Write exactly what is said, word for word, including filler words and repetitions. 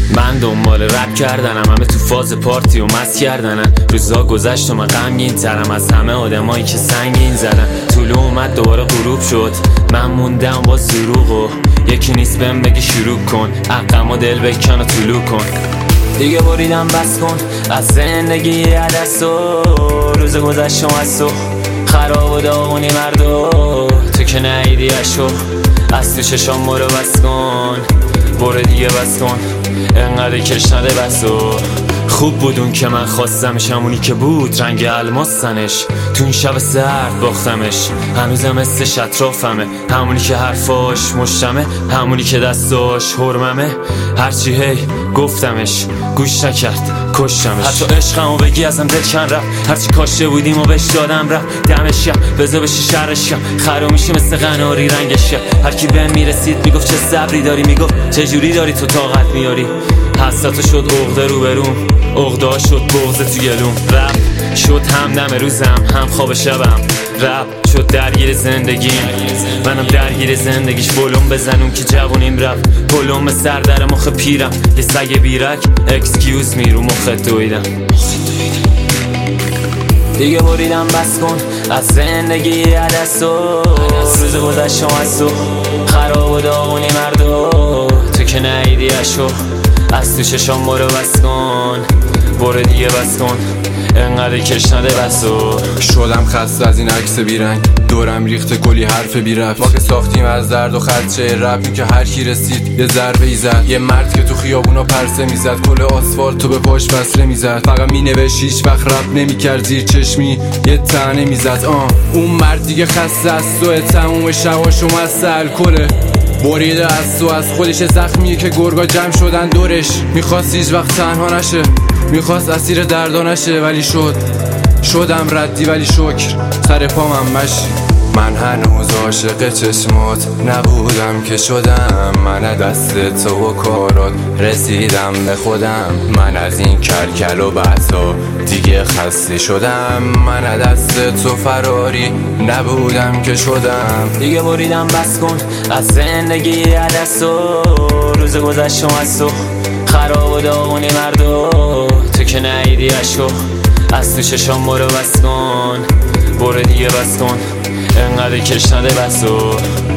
من دنبال رپ کردنم، همه تو فاز پارتی و مست کردنن. روزا گذشت و من غمگین ترم از همه آدمایی که سنگین زدن. طلوع اومد دوباره غروب شد، من موندم با دروغ و یکی نیست بهم بگی شروع کن. عقم و دل بکن و طلوع کن. دیگه بریدم بس کن از زندگی عدس و روز گذشت و از تو خراب و داغونی مردو تو که نهیدی اشو از تو چشام برو بس کن، برو دیگه بس کن انقدر کش نده بس و خوب بودون که من خواستمش، همونی که بود رنگ الماس زنش. تو این شب سرد باختمش، هنوزم حسش اطرافمه. همونی که حرفاش مشتمه، همونی که دستاش حرممه. هرچی هی گفتمش گوش نکرد کشتمش. حتی عشقمو بگی ازم دل کن رفت، هرچی کاشته بودیم و بهش دادم رفت. دمش کرد بذار بشی شرش کرد، خرا میشی مثل قناری رنگش کرد. هرکی بهم میرسید میگفت چه صبری داری، میگفت چه جوری داری تو طاقت میاری. حسرت شد عقده رو برون، عقده شد بغض تو گلوم. رپ شد همدم روزم، هم خواب شبم. رپ شد درگیر زندگیم، منم درگیر زندگیش. بلوم بزنم که جوونیم رفت، بلوم سر در مخ پیرم. یه سگ بیرک اکسکیوز می رو مخ دویدم. دیگه بریدم بس کن از زندگی عدس و روز گذشت و از تو خراب و داغونی مردو تو که نهیدی اشو از تو چشام برو بس کن، برو دیگه بس کن انقدر کش نده بس و شدم خسته از این عکس بیرنگ، دورم ریخته کلی حرف بی رفت. ما که ساختیم از درد و خدشه رپ، که هر کی رسید یه ضربه ای زد. یه مرد که تو خیابونا پرسه میزد، کل آسفالت تو به پاش بسله میزد. فقط مینوشت هیچ وقت رپ نمیکرد، زیر چشمی یه طعنه میزد. آه اون مرد دیگه خسته از تو، تموم شباشو مست الکله. بریده از تو، از خودش زخمیه که گرگا جمع شدن دورش. میخواست هیچ وقت تنها نشه، میخواست اسیر دردا نشه، ولی شد. شدم ردی ولی شکر سر پامم مشی. من هنوز عاشق چشمات نبودم که شدم. من دست تو و کارات رسیدم به خودم. من از این کلکل و بحثا دیگه خسته شدم. من دست تو فراری نبودم که شدم. دیگه بریدم بس کن از زندگی عدس و روز گذشت و از تو خراب و داغونی مردو تو که نهیدی اشو از تو چشام برو بس کن، برو دیگه بس کن انقدر کش نده بس و